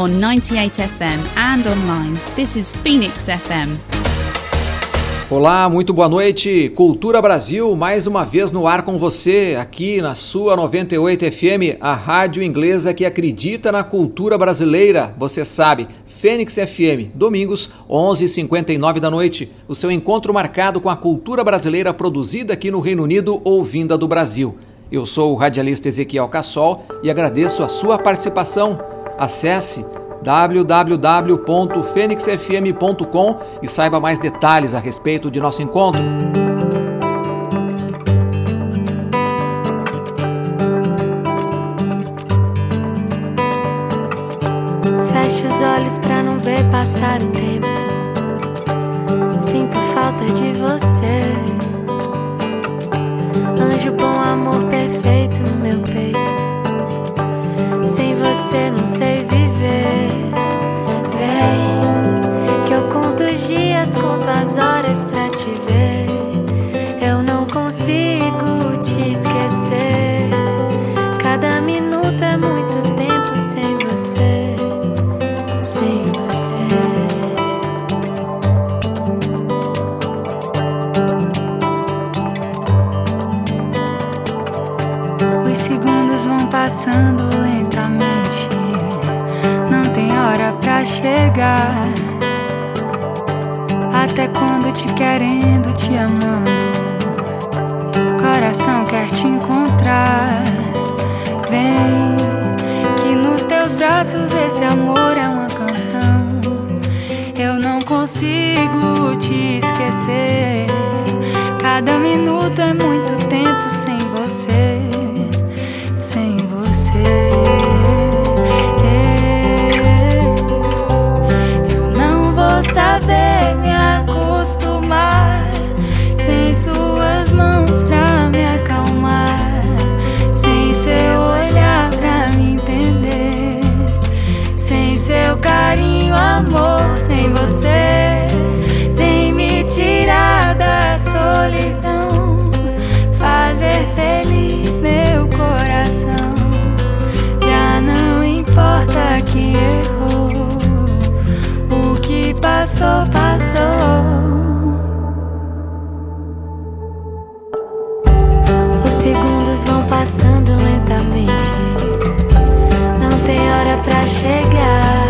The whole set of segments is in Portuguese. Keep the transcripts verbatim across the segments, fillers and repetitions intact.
on ninety-eight F M and online. This is Phoenix F M. Olá, muito boa noite. Cultura Brasil, mais uma vez no ar com você, aqui na sua noventa e oito F M, a rádio inglesa que acredita na cultura brasileira. Você sabe, Fênix F M, domingos, onze e cinquenta e nove da noite. O seu encontro marcado com a cultura brasileira produzida aqui no Reino Unido ou vinda do Brasil. Eu sou o radialista Ezequiel Cassol e agradeço a sua participação. Acesse w w w ponto fênix f m ponto com e saiba mais detalhes a respeito de nosso encontro. Feche os olhos pra não ver passar o tempo. Sinto falta de você. Anjo bom, amor perfeito no meu peito. Sem você não sei viver. Vem, que eu conto os dias, conto as horas pra te ver. Eu não consigo te esquecer. Cada minuto é muito tempo sem você. Sem você. Os segundos vão passando lentamente. Não tem hora pra chegar. Até quando te querendo, te amando. Coração quer te encontrar. Vem, que nos teus braços esse amor é uma canção. Eu não consigo te esquecer. Cada minuto é muito tempo sem você. Sem você. Eu não vou saber me acostumar sem suas mãos pra me acalmar, sem seu olhar pra me entender, sem seu carinho, amor, sem você. Vem me tirar da solidão, fazer feliz meu coração. Já não importa que errou, o que passou, passou. Os segundos vão passando lentamente. Não tem hora pra chegar.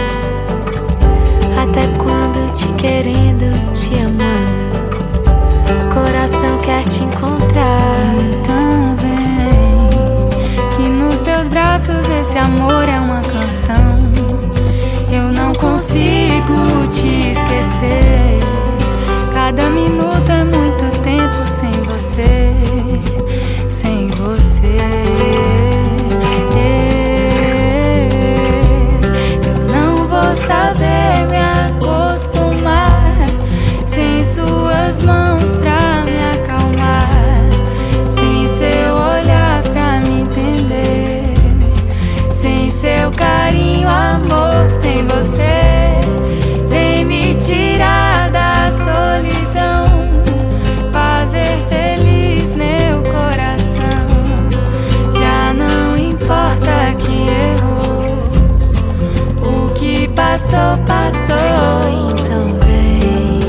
Até quando te querendo, te amando. Coração quer te encontrar. Então vem, que nos teus braços esse amor é uma canção. Eu não consigo te esquecer. Cada minuto é muito tempo sem você. Sem você. Eu não vou saber me acostumar sem suas mãos pra me acalmar, sem seu olhar pra me entender, sem seu carinho, amor, sem você. Vem me tirar da solidão, fazer feliz meu coração. Já não importa que errou, o que passou, passou. Então vem.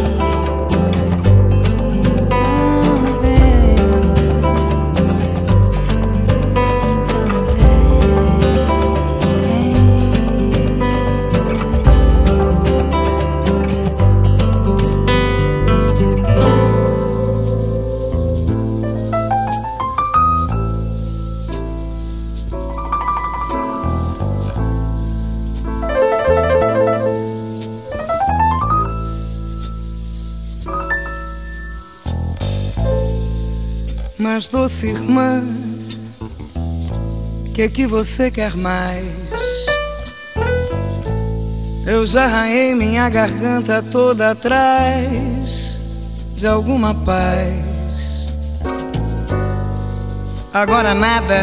Mas doce irmã, que que você quer mais? Eu já arranhei minha garganta toda atrás de alguma paz. Agora nada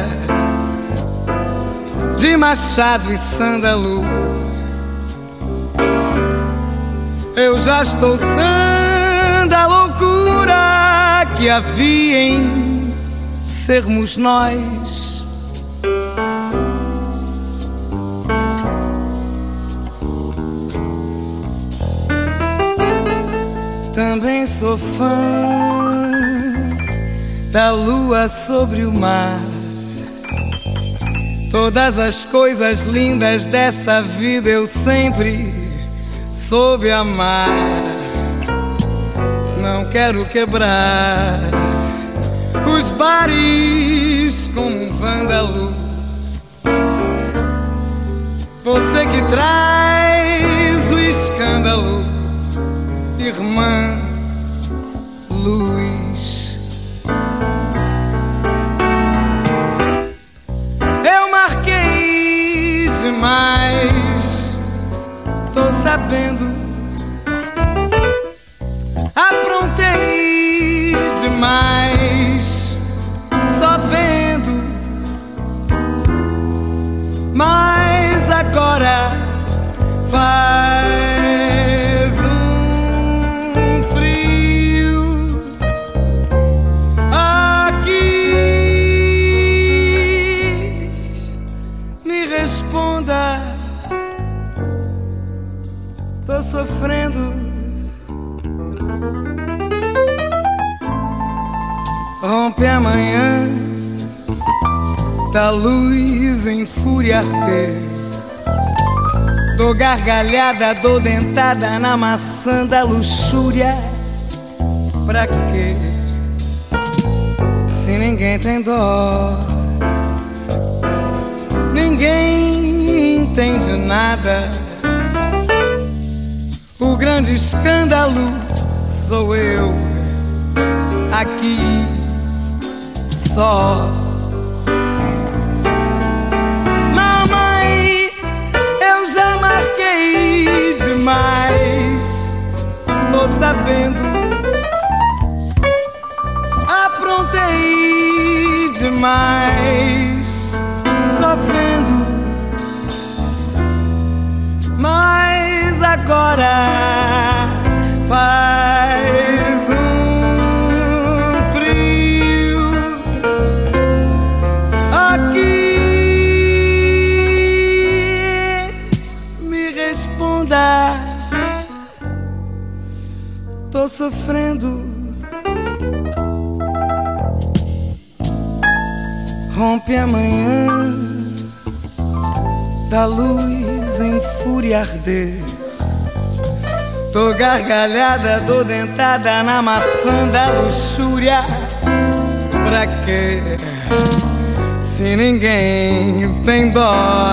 de machado e sândalo. Eu já estou sã da loucura que havia em sermos nós. Também sou fã da lua sobre o mar. Todas as coisas lindas dessa vida eu sempre soube amar. Não quero quebrar os bares como um vândalo. Você que traz o escândalo, irmã Luz. Eu marquei demais, tô sabendo. Aprontei demais, só vendo. Mas agora faz um frio aqui. Me responda, tô sofrendo. Rompe amanhã da luz em fúria arder. Dou gargalhada, dou dentada na maçã da luxúria. Pra quê? Se ninguém tem dó, ninguém entende nada. O grande escândalo sou eu aqui só. Mamãe, eu já marquei demais, tô sabendo. Aprontei demais, sofrendo. Mas agora faz um frio aqui. Me responda, tô sofrendo. Rompe amanhã da luz em fúria arder. Tô gargalhada, tô dentada na maçã da luxúria. Pra quê? Se ninguém tem dó,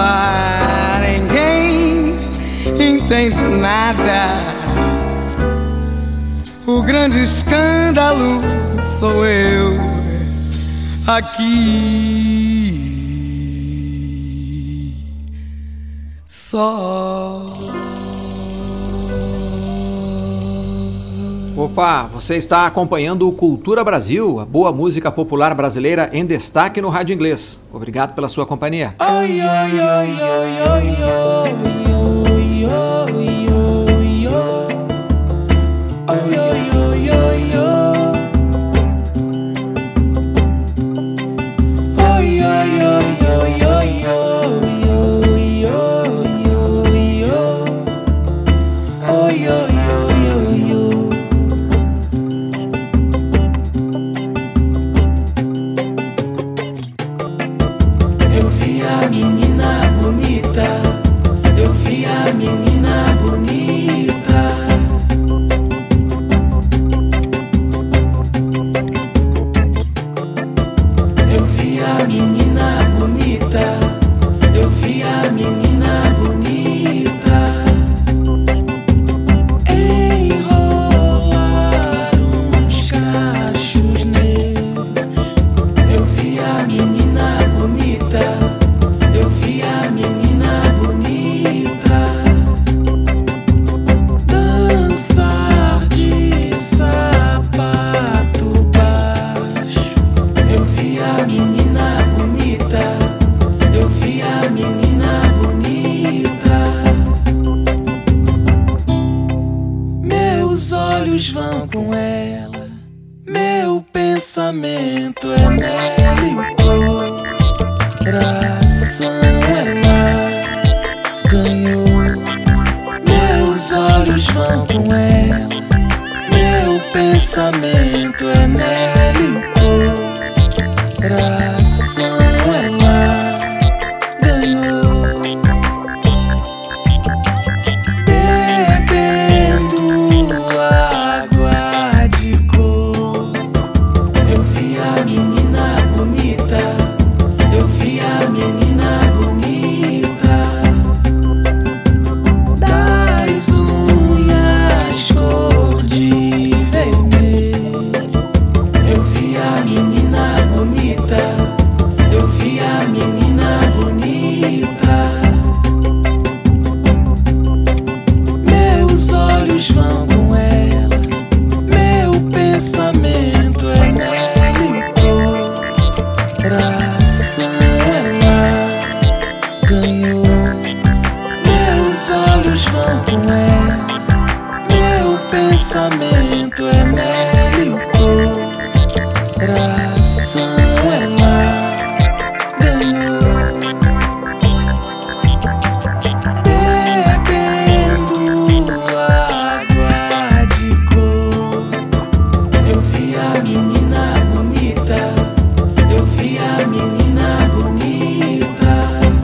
ninguém entende nada. O grande escândalo sou eu aqui só. Opa, você está acompanhando o Cultura Brasil, a boa música popular brasileira em destaque no rádio inglês. Obrigado pela sua companhia. Oi, oi, oi, oi, oi, oi, oi, oi, oi, oi, oi, oi, oi. pensamento é nela e o coração ela ganhou. Meus olhos vão com ela, pensamento é nele o coração ela ganhou, bebendo água de coco. Eu vi a menina bonita, eu vi a menina bonita, das unhas cor de vermelho. Eu vi a menina bonita, eu vi a menina bonita. Meus olhos vão com ela, meu pensamento é nele o coração ela ganhou. Meus olhos vão com ela, meu pensamento é nele o coração ela ganhou, bebendo água de coco. Eu vi a menina bonita, eu vi a menina bonita,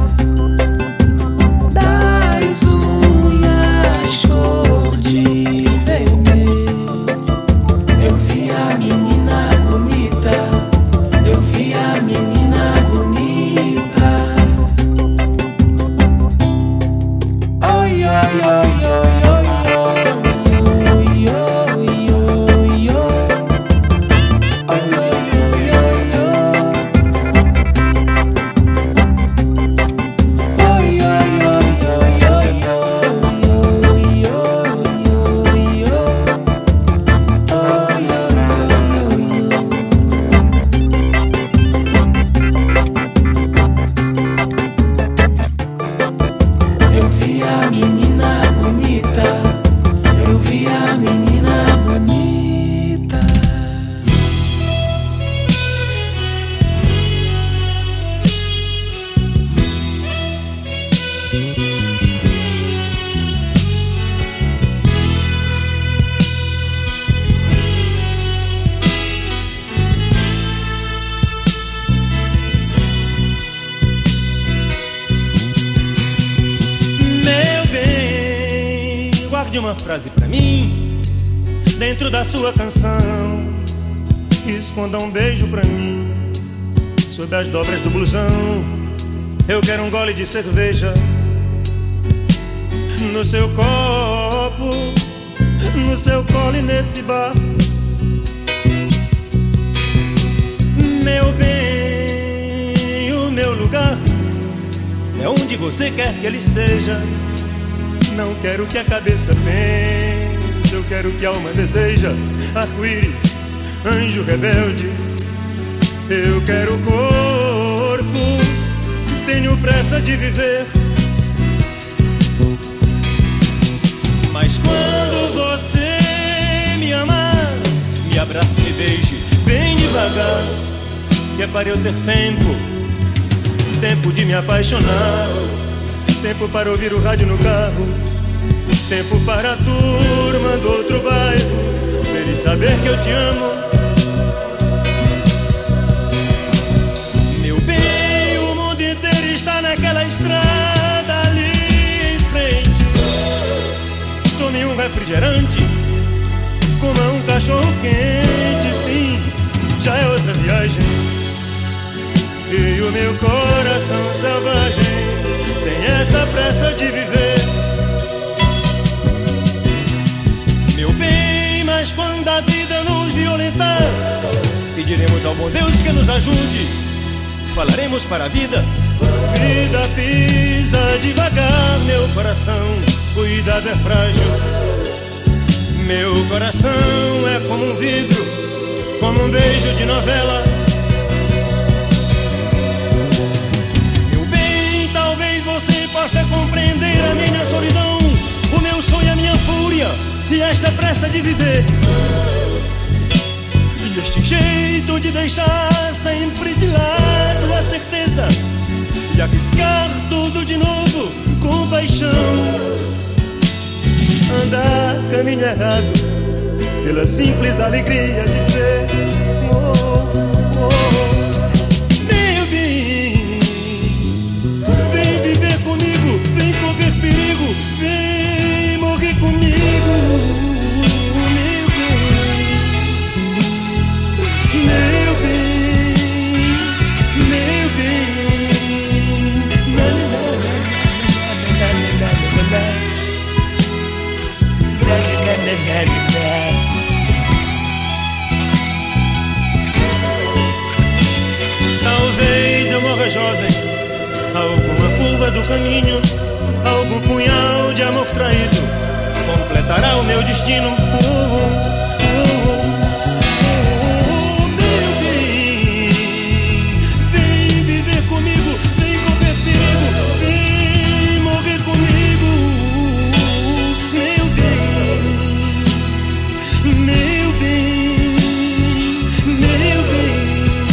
das unhas cor de vermelho. Eu vi a menina bonita, eu vi a menina bonita. Oi, oi, oi, oi, oi, oi, oi, oi, oi, oi. Oi, oi, oi, oi, oi. Oi, oi, oi, oi, oi, oi, oi, oi, oi. Eu vi a menina bonita, eu vi a menina bonita. Meu bem, guarde uma frase pra mim dentro da sua canção. Esconda um beijo pra mim sob as dobras do blusão. Eu quero um gole de cerveja no seu copo, no seu colo e nesse bar. Meu bem, o meu lugar é onde você quer que ele seja. Não quero que a cabeça pense, eu quero que a alma deseja. Arco-íris, anjo rebelde, eu quero corpo, tenho pressa de viver. Mas quando você me amar, me abrace e me beije bem devagar, que é para eu ter tempo, tempo de me apaixonar, tempo para ouvir o rádio no carro, tempo para a turma do outro bairro, pra eles saber que eu te amo. Meu bem, o mundo inteiro está naquela estrada ali em frente. Tome um refrigerante, coma um cachorro quente, sim, já é outra viagem. E o meu coração selvagem tem essa pressa de viver. Meu bem, mas quando a vida nos violentar, pediremos ao bom Deus que nos ajude. Falaremos para a vida: vida, pisa devagar, meu coração, cuidado, é frágil. Meu coração é como um vidro, como um beijo de novela. Possa compreender a minha solidão, o meu sonho, a minha fúria e esta pressa de viver. E este jeito de deixar sempre de lado a certeza e arriscar tudo de novo com paixão. Andar caminho errado, pela simples alegria de ser. Oh, oh. Meu bem, vem viver comigo, vem correr perigo, vem morrer comigo, meu bem, meu bem, meu bem. Talvez eu morra jovem, alguma curva do caminho, algum punhal de amor traído completará o meu destino. Oh, oh, oh, oh, meu bem, vem viver comigo, vem correr perigo, vem morrer comigo, meu bem, meu bem, meu bem.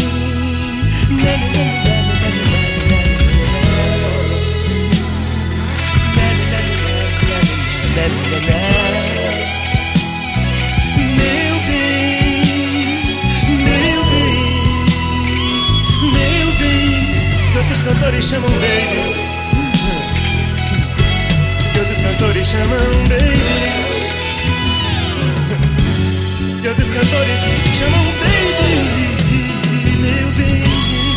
Meu bem, meu bem, meu bem, que outros cantores chamam baby, que outros cantores chamam baby, que outros cantores chamam baby, meu bem.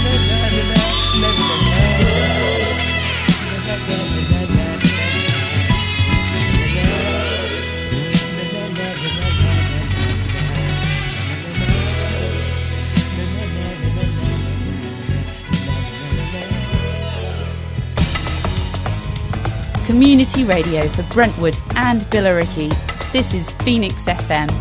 Community radio for Brentwood and Billericay. This is Phoenix F M.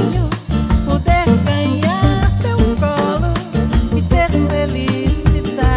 Felicidade.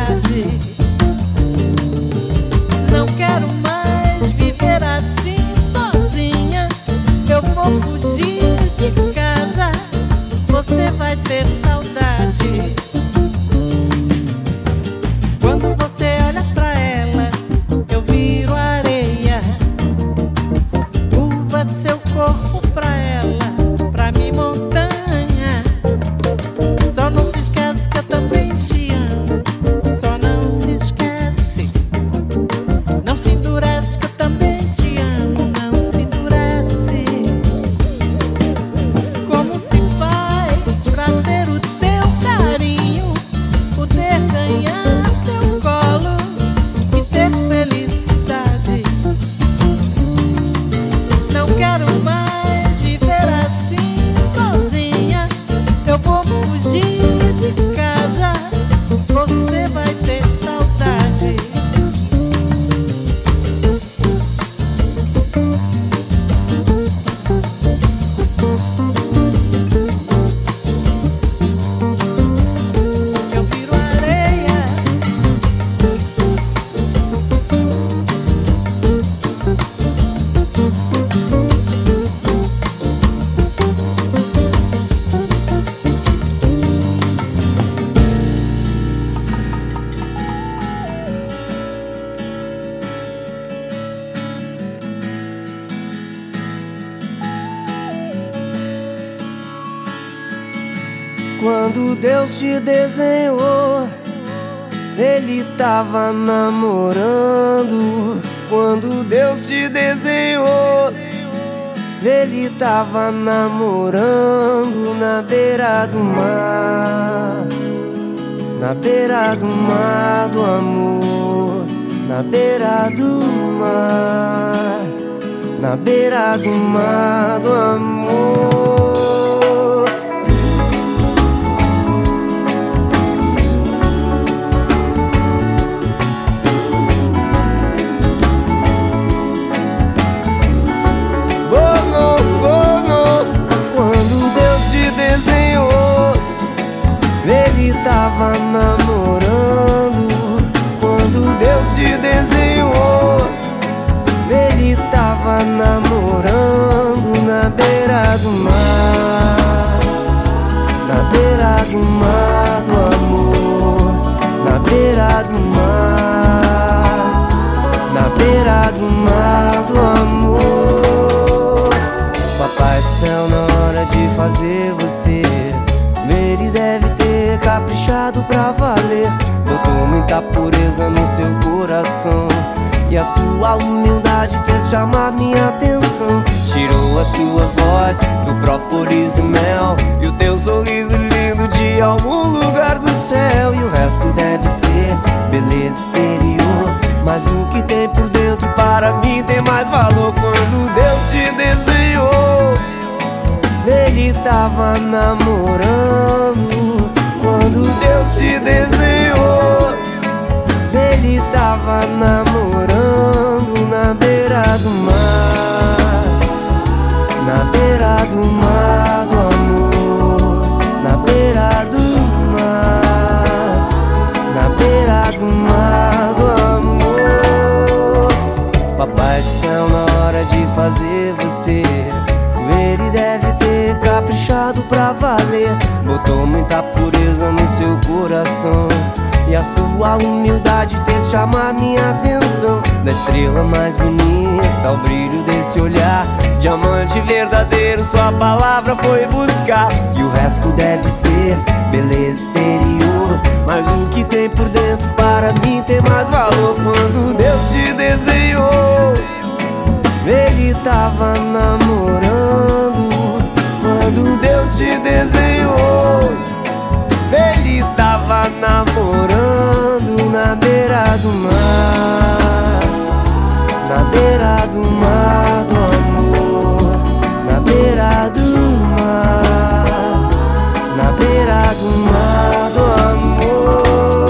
Quando Deus te desenhou, Ele tava namorando. Quando Deus te desenhou, Ele tava namorando na beira do mar. Na beira do mar do amor. Na beira do mar. Na beira do mar do amor. Ele tava namorando. Quando Deus te desenhou, Ele tava namorando na beira do mar. Na beira do mar do amor. Na beira do mar. Na beira do mar do amor. Papai do céu, na hora de fazer você, Ele deve ter caprichado pra valer. Botou muita pureza no seu coração, e a sua humildade fez chamar minha atenção. Tirou a sua voz do própolis e mel, e o teu sorriso lindo de algum lugar do céu. E o resto deve ser beleza exterior, mas o que tem por dentro para mim tem mais valor. Quando Deus te desenhou, Ele tava namorando. Quando Deus te desenhou, Ele tava namorando na beira do mar. Na beira do mar do amor. Na beira do mar. Na beira do mar do amor. Papai do céu, na hora de fazer você, Ele deve ter caprichado pra valer. Botou muita pureza no seu coração, e a sua humildade fez chamar minha atenção. Da estrela mais bonita ao brilho desse olhar, diamante verdadeiro sua palavra foi buscar. E o resto deve ser beleza exterior, mas o que tem por dentro para mim tem mais valor. Quando Deus te desenhou, Ele tava namorando. Quando Deus te desenhou, Ele tava namorando na beira do mar. Na beira do mar do amor. Na beira do mar. Na beira do mar do amor.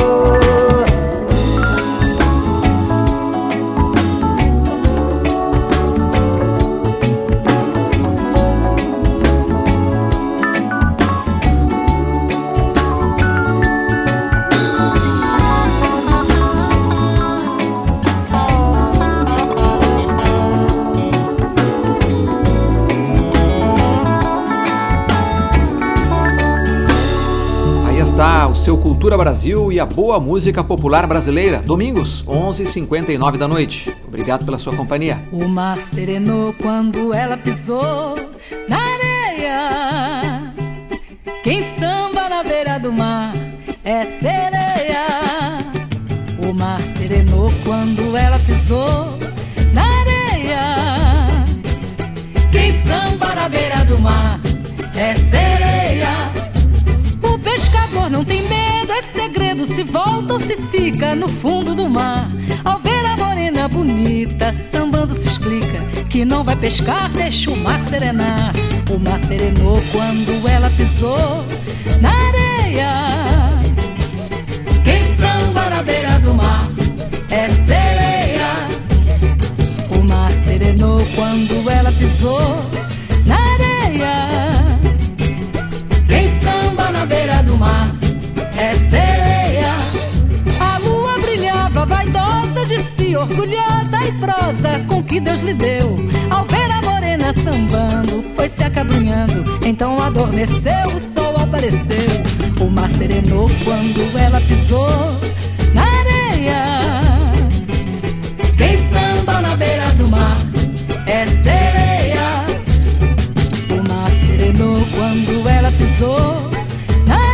Está o seu Cultura Brasil e a boa música popular brasileira. Domingos, onze e cinquenta e nove da noite. Obrigado pela sua companhia. O mar serenou quando ela pisou na areia. Quem samba na beira do mar é sereia. O mar serenou quando ela pisou na areia. Quem samba na beira do mar é sereia. O pescador não tem medo, é segredo se volta ou se fica no fundo do mar. Ao ver a morena bonita sambando se explica que não vai pescar, deixa o mar serenar. O mar serenou quando ela pisou na areia. Quem samba na beira do mar é sereia. O mar serenou quando ela pisou na areia. Quem samba na beira do mar é sereia. A lua brilhava vaidosa de si, orgulhosa e prosa com que Deus lhe deu. Ao ver a morena sambando, foi se acabrunhando, então adormeceu, o sol apareceu. O mar serenou quando ela pisou na areia. Quem samba na beira do mar é sereia. O mar serenou quando ela pisou na areia.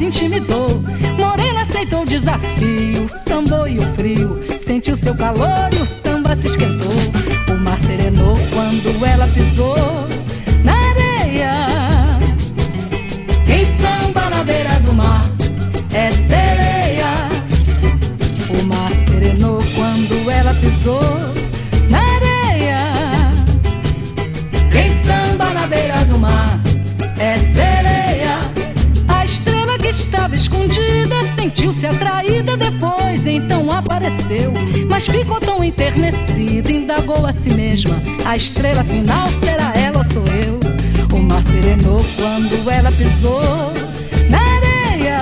se intimidou. Morena aceitou o desafio, sambou e o frio, sentiu seu calor e o samba se esquentou. O mar serenou quando ela pisou na areia. Quem samba na beira do mar é sereia. O mar serenou quando ela pisou na areia. Quem samba na beira do mar é sereia. A estrela que estava escondida sentiu-se atraída depois, então apareceu, mas ficou tão enternecida, indagou a si mesma: a estrela final será ela ou sou eu? O mar serenou quando ela pisou na areia.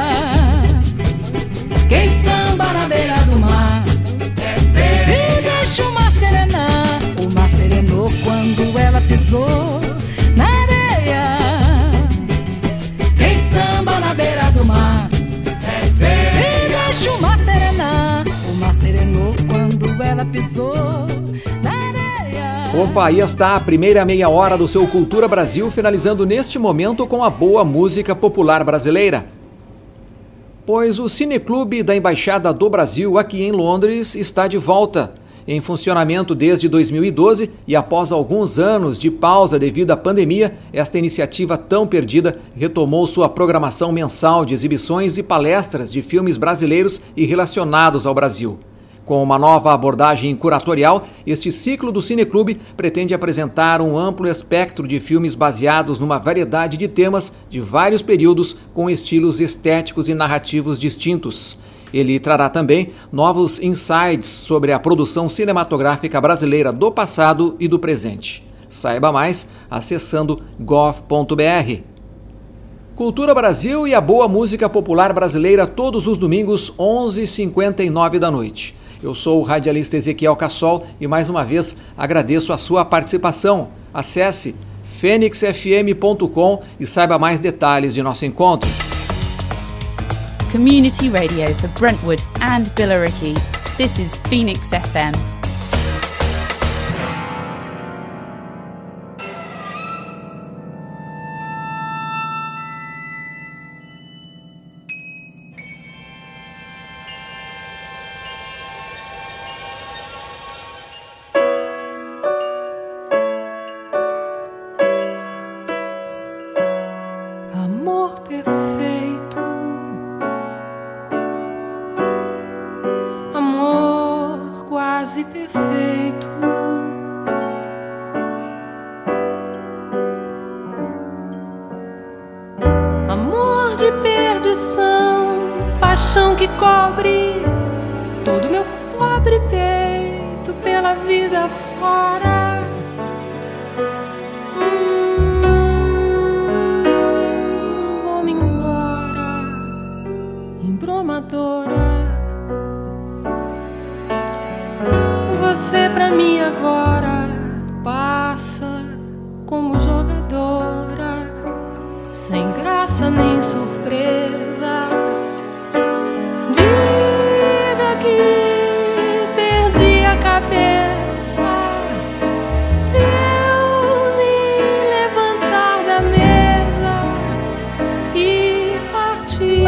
Quem samba na beira do mar é sereia. E deixa o mar serenar. O mar serenou quando ela pisou na areia. Quem samba na beira do mar é sereia. E deixa o mar serenar. O mar serenou quando ela pisou na areia. Opa, aí está a primeira meia hora do seu Cultura Brasil, finalizando neste momento com a boa música popular brasileira. Pois o Cineclube da Embaixada do Brasil aqui em Londres está de volta. Em funcionamento desde dois mil e doze e após alguns anos de pausa devido à pandemia, esta iniciativa tão perdida retomou sua programação mensal de exibições e palestras de filmes brasileiros e relacionados ao Brasil. Com uma nova abordagem curatorial, este ciclo do Cineclube pretende apresentar um amplo espectro de filmes baseados numa variedade de temas de vários períodos com estilos estéticos e narrativos distintos. Ele trará também novos insights sobre a produção cinematográfica brasileira do passado e do presente. Saiba mais acessando gov ponto br. Cultura Brasil e a boa música popular brasileira todos os domingos, onze e cinquenta e nove da noite. Eu sou o radialista Ezequiel Cassol e mais uma vez agradeço a sua participação. Acesse fênix f m ponto com e saiba mais detalhes de nosso encontro. Community radio for Brentwood and Billericay. This is Phoenix F M. Amor perfeito, amor quase perfeito, amor de perdição, paixão que cobre todo meu pobre peito pela vida fora. Você pra mim agora passa como jogadora, sem graça nem surpresa. Diga que perdi a cabeça se eu me levantar da mesa e partir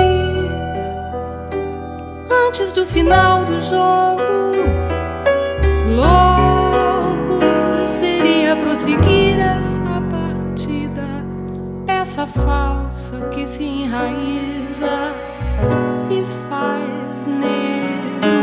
antes do final do jogo. Louco seria prosseguir essa partida, peça falsa que se enraiza e faz negro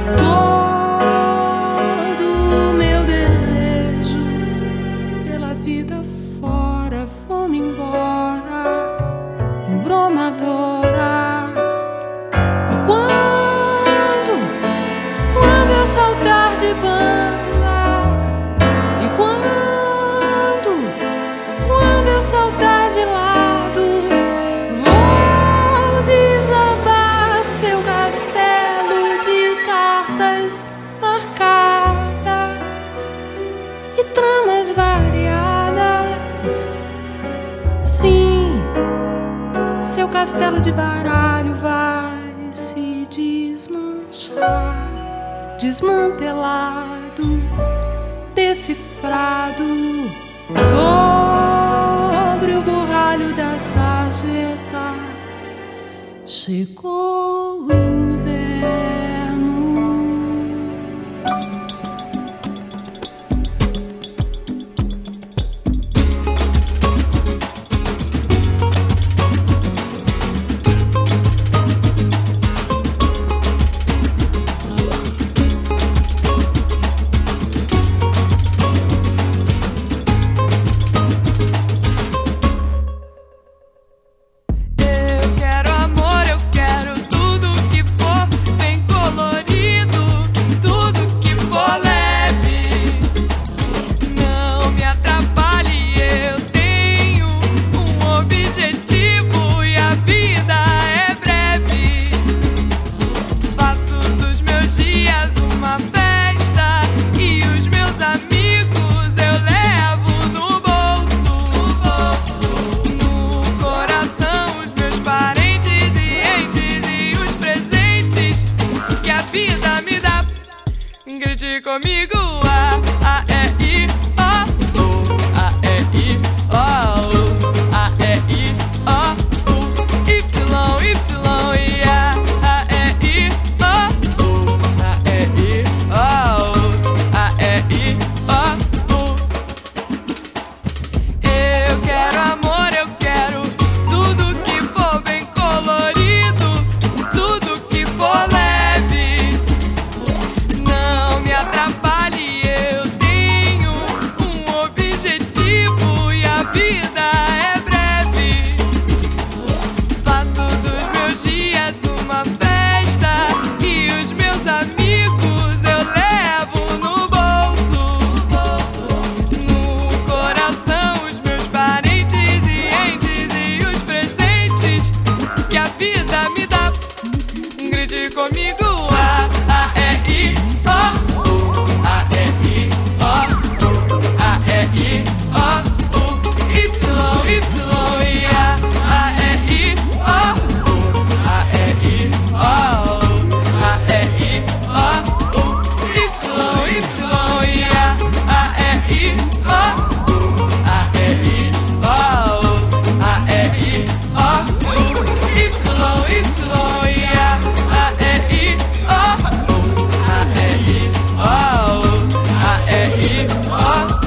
todo o meu desejo pela vida fora. Vou-me embora, embromadora. E quando, quando eu saltar de banda, e quando, quando eu saltar de lado, vou desabar seu castelo de cartas marcadas e tramas variadas. Sim, seu castelo de baralho vai se desmanchar, desmantelado, decifrado sobre o borralho da sarjeta. Chegou o inverno. Comigo, A, A, E, I, O, U, A, E, I, O, U, A, E, I, O, U, Y, Y, e A, A, E, I, O, U, A, E, I, O, U, A, E, I, O, U. Eu quero amor, eu quero tudo que for bem colorido, tudo que for leve. Não me atrapalhe, eu tenho um objetivo e a vida é breve. Faço dos meus dias uma festa e os meus amigos eu levo no bolso. No coração os meus parentes e entes e os presentes que a vida me dá. Grite comigo, A, A, E, I, O, U, A, E, I, O, U, A, E, I, O, U, Y, Y, e A, A, E, I, O, U, A, E, I, O, U, A, E, I, O, U, Y, Y, e A, A, E, I, O, U, A, E, I, O, U, A, E, I, O, U, Y, Y, e A, A, E, I, O, U, A, E, I, O, U, A, E, I, O, U.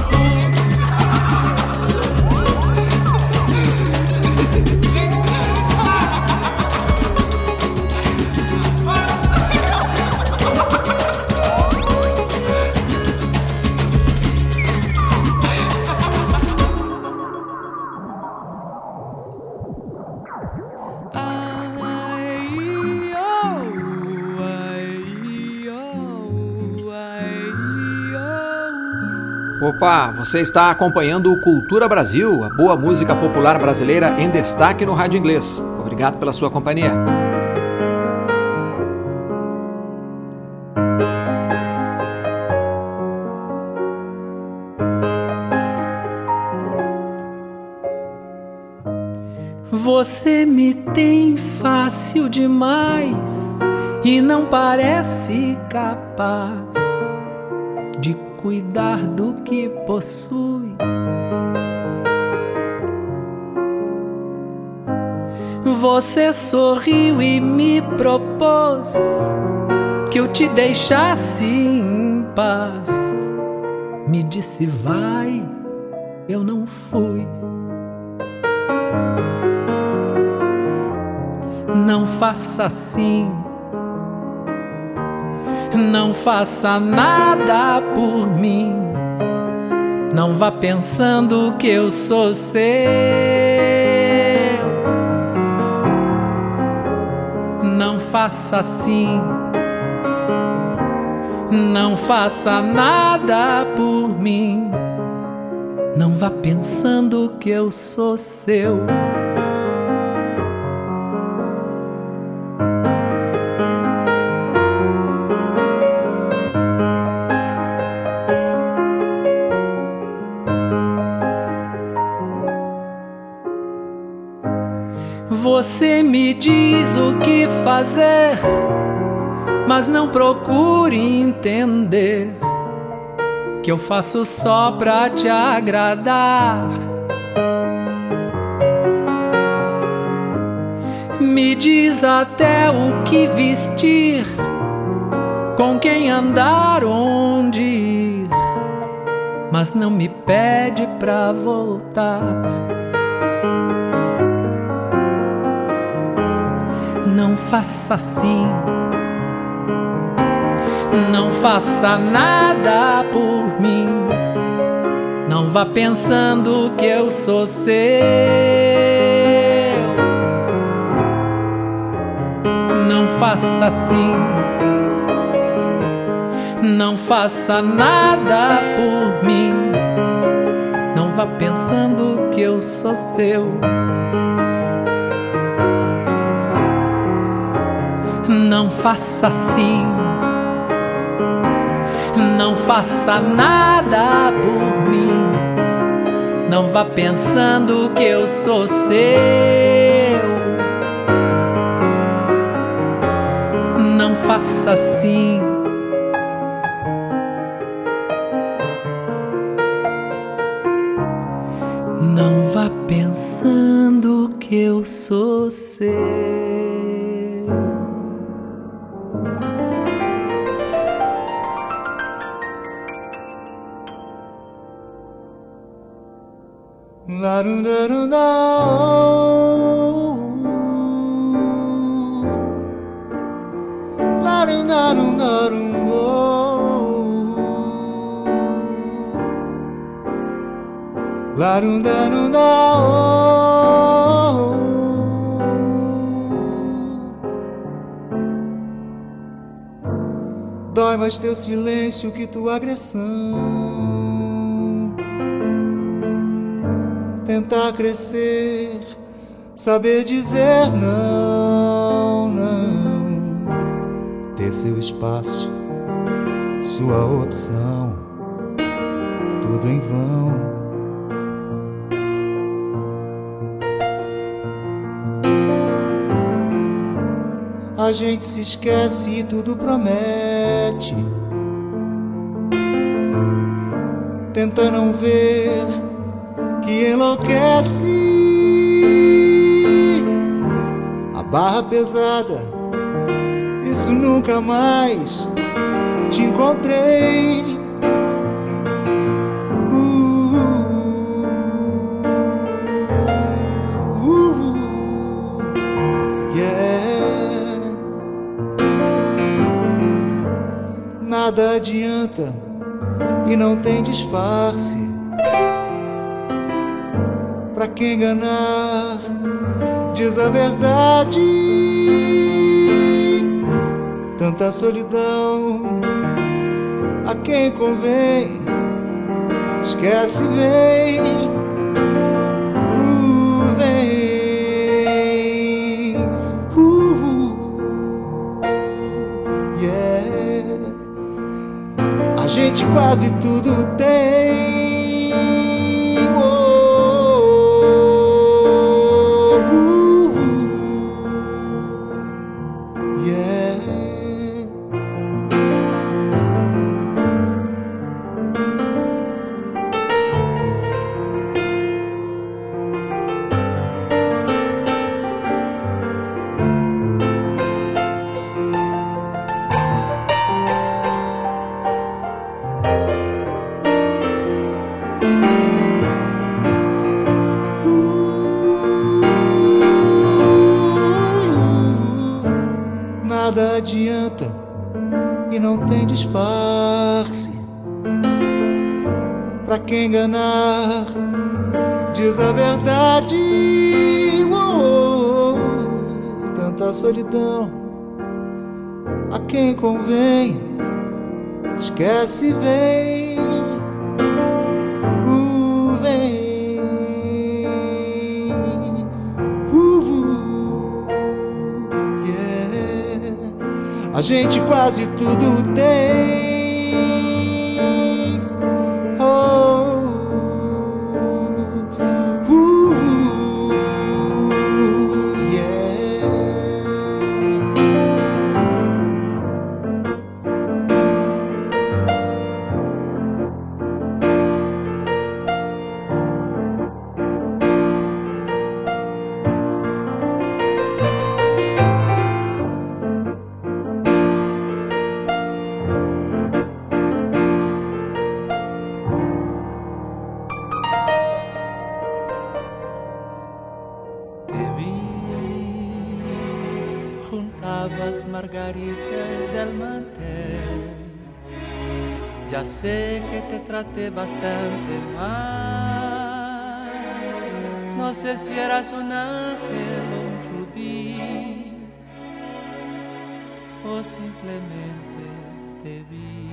Opa, você está acompanhando o Cultura Brasil, a boa música popular brasileira em destaque no rádio inglês. Obrigado pela sua companhia. Você me tem fácil demais e não parece capaz de cuidar do que possui. Você sorriu e me propôs que eu te deixasse em paz. Me disse vai, eu não fui. Não faça assim, não faça nada por mim. Não vá pensando que eu sou seu. Não faça assim, não faça nada por mim. Não vá pensando que eu sou seu. Você me diz o que fazer, mas não procure entender que eu faço só pra te agradar. Me diz até o que vestir, com quem andar, onde ir, mas não me pede pra voltar. Não faça assim, não faça nada por mim, não vá pensando que eu sou seu. Não faça assim, não faça nada por mim, não vá pensando que eu sou seu. Não faça assim, não faça nada por mim, não vá pensando que eu sou seu. Não faça assim. Não vá pensando que eu sou seu. Dói mais teu silêncio que tua agressão. Tentar crescer, saber dizer não, não. Ter seu espaço, sua opção, tudo em vão. A gente se esquece e tudo promete. Tenta não ver que enlouquece. A barra pesada, isso nunca mais te encontrei. Nada adianta e não tem disfarce. Pra quem enganar, diz a verdade. Tanta solidão, a quem convém, esquece, vem, uh, vem. A gente quase tudo tem. Oh, uh, uh, yeah. Nada adianta e não tem disfarce. Pra quem enganar, diz a verdade. Oh, oh, oh. Tanta solidão, a quem convém, esquece, vem, uh, vem. A gente quase tudo tem. Oh, uh, yeah. margaritas del mantel. Ya sé que te traté bastante mal. No sé si eras un ángel o un rubí, o simplemente te vi.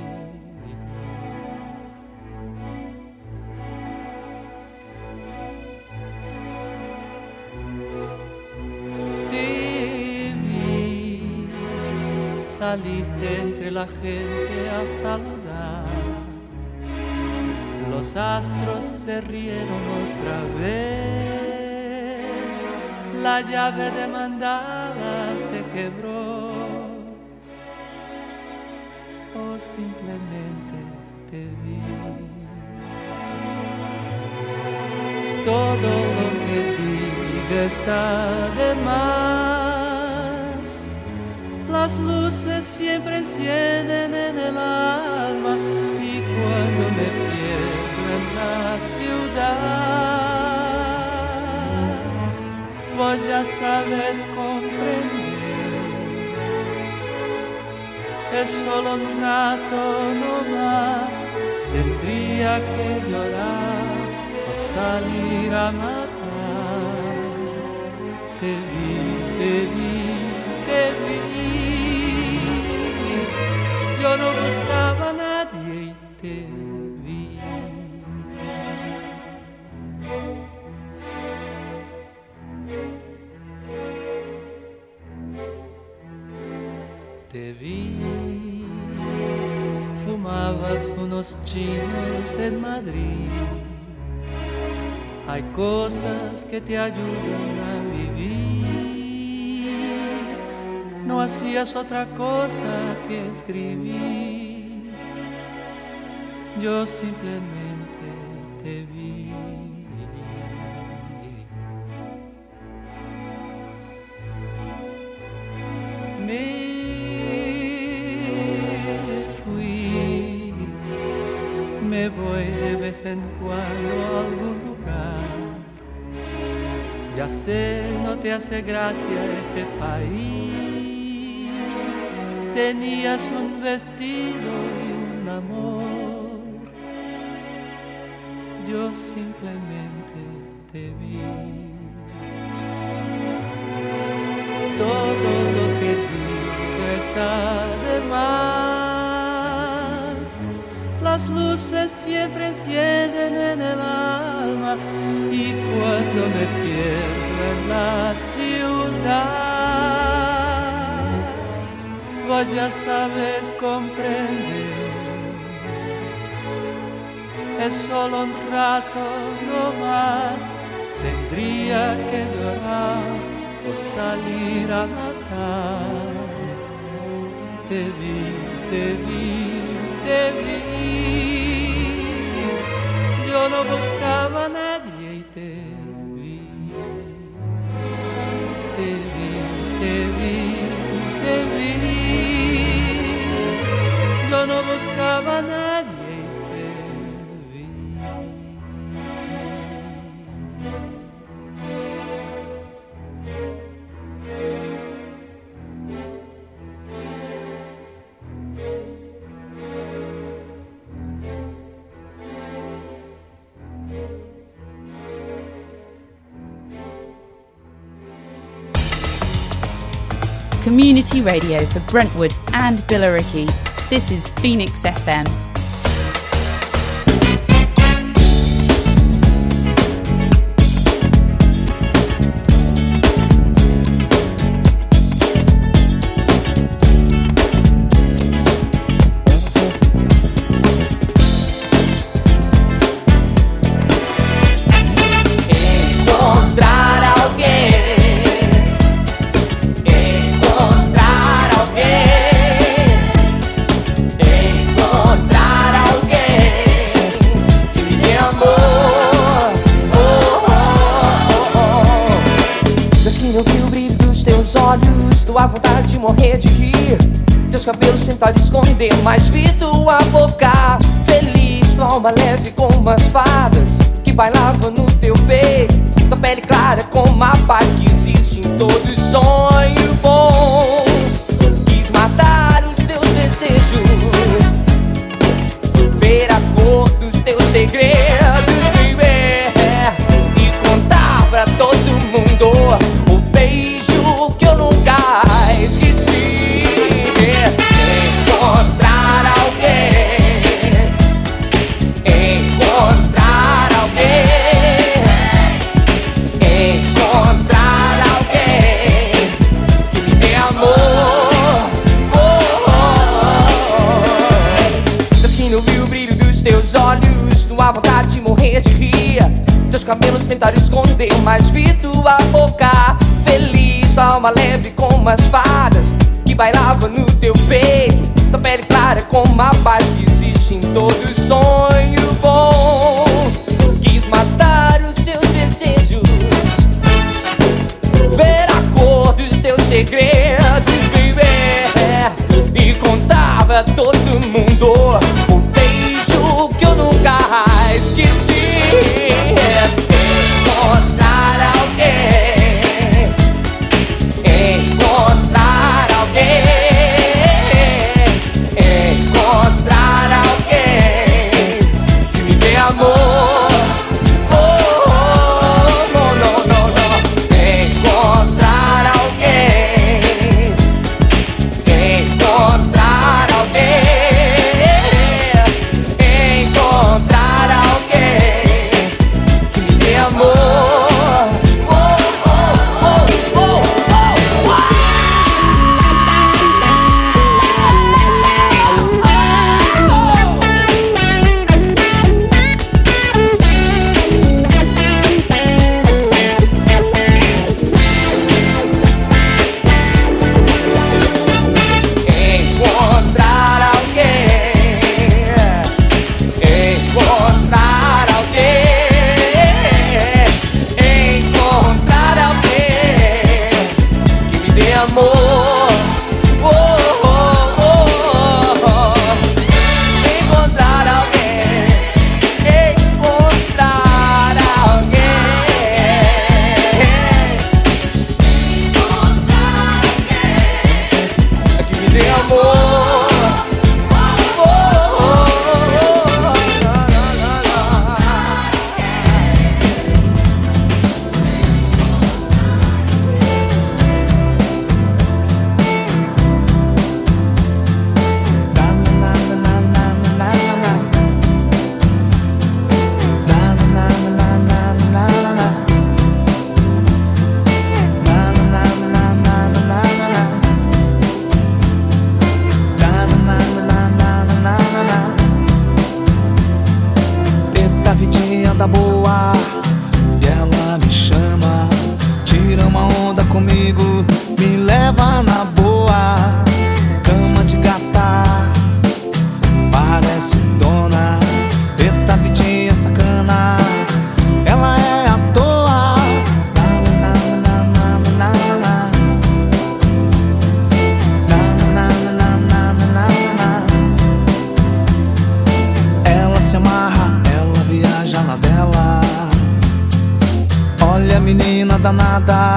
Te vi, saliste entre la gente a saludar. Los astros se rieron otra vez. La llave de mandala se quebró, o simplemente te vi. Todo lo que diga está de más. Las luces siempre encienden en el alma, y cuando me pierdo en la ciudad, vos ya sabes comprender. Es solo un rato no más, tendría que llorar o salir a matar. Te vi, te vi, te vi. Yo no buscaba a nadie y te vi. Te vi, fumabas unos chinos en Madrid. Hay cosas que te ayudan a vivir. No hacías otra cosa que escribir. Yo simplemente te vi. Me fui, me voy de vez en cuando a algún lugar. Ya sé, no te hace gracia este país. Tenías un vestido y un amor. Yo simplemente te vi. Todo lo que digo está de más. Las luces siempre encienden en el alma, y cuando me pierdo en la ciudad, vos ya sabes comprender. Es solo un rato no más, tendría que llorar o salir a matar. Te vi, te vi, te vi. Yo no buscaba a nadie y te vi. Te vi, te vi, te vi. Yo no buscaba a nadie. Community radio for Brentwood and Billericay. This is Phoenix F M. A vontade de morrer de rir. Teus cabelos tentaram esconder, mas vi tua boca feliz, tua alma leve como umas fadas que bailavam no teu peito, tua pele clara como a paz que existe em todo sonho bom. Quis desejos, ver a cor dos teus segredos, baby, e contar pra todo mundo o beijo que eu nunca esqueci. Encontrar alguém, encontrar alguém, encontrar alguém que me dê amor. Oh, oh, oh. Das que não vi o brilho dos teus olhos, tua vontade de morrer de rir. Teus cabelos tentaram esconder, mas vi tua boca feliz, tua alma leve como as fadas que bailava no teu peito, tua pele clara como a paz que existe em todo sonho bom. Quis matar os seus desejos, ver a cor dos teus segredos, baby, e contar pra todo mundo o beijo que eu nunca esqueci. Encontrar alguém, encontrar alguém, encontrar alguém que me dê amor. Oh, oh, não, não, não, não. Encontrar alguém, encontrar alguém, encontrar alguém que me dê amor. Danada,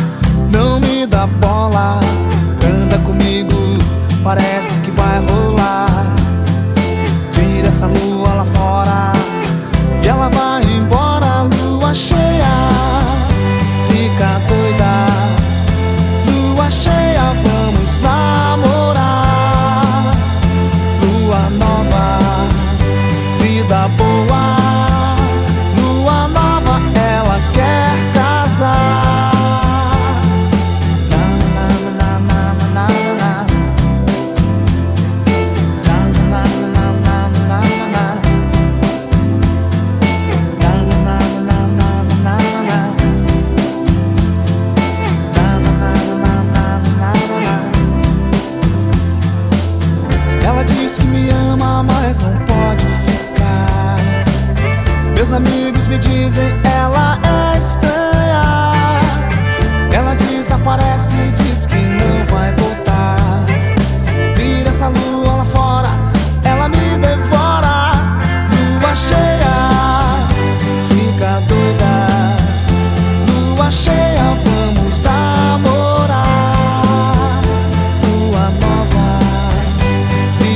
não me dá bola, anda comigo, parece que vai rolar. Vira essa lua lá fora e ela vai embora. Lua cheia, fica doida. Lua cheia, vamos namorar. Lua nova, vida boa. Lua nova, ela quer casar. Ela diz que me ama, mas não pode ficar. Meus amigos me dizem, ela é estranha. Ela desaparece e diz que não vai voltar. Vira essa lua lá fora, ela me devora. Lua cheia, fica doida. Lua cheia, vamos namorar. Lua nova,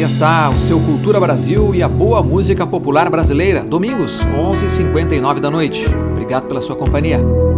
Aí está o seu Cultura Brasil e a boa música popular brasileira. Domingos, onze e cinquenta e nove da noite. Obrigado pela sua companhia.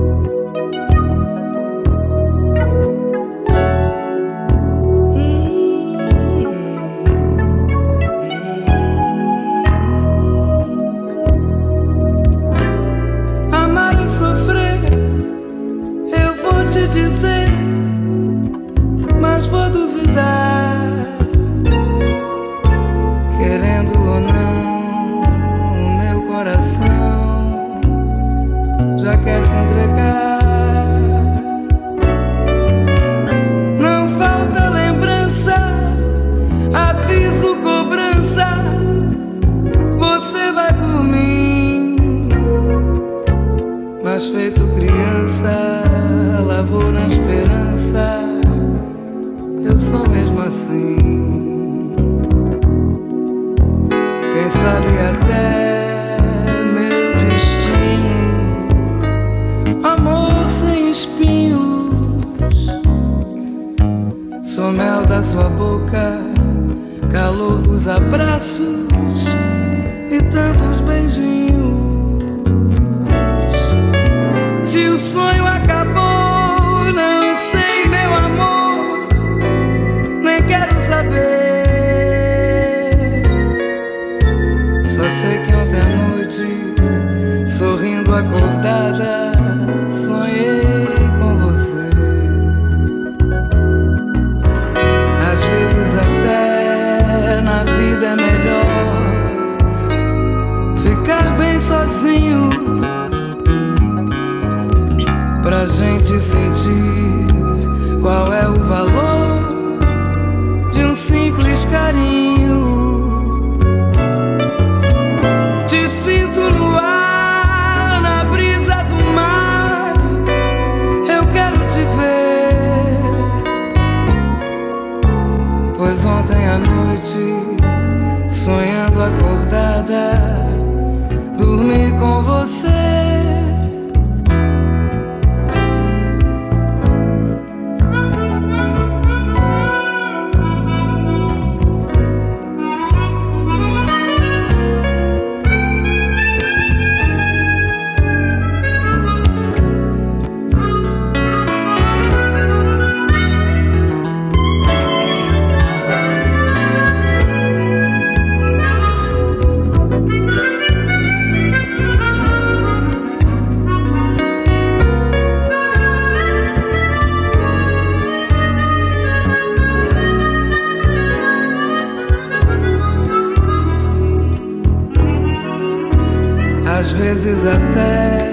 Às vezes até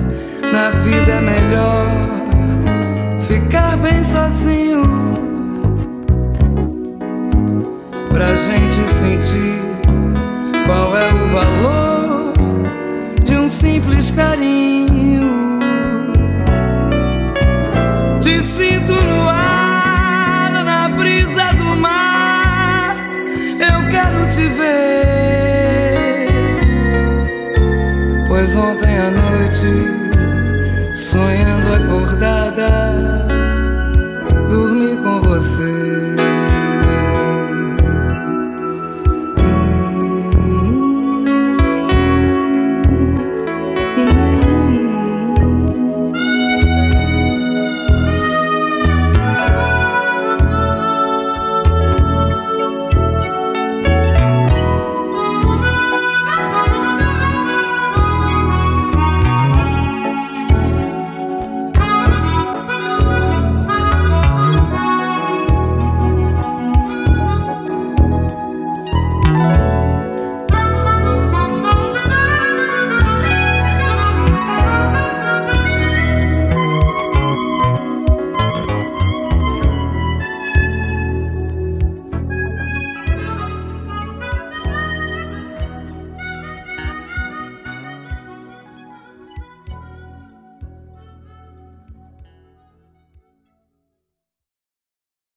na vida é melhor ficar bem sozinho, pra gente sentir qual é o valor de um simples carinho. Te sinto no ar, na brisa do mar, eu quero te ver, pois ontem à noite, sonhando acordada, dormi com você.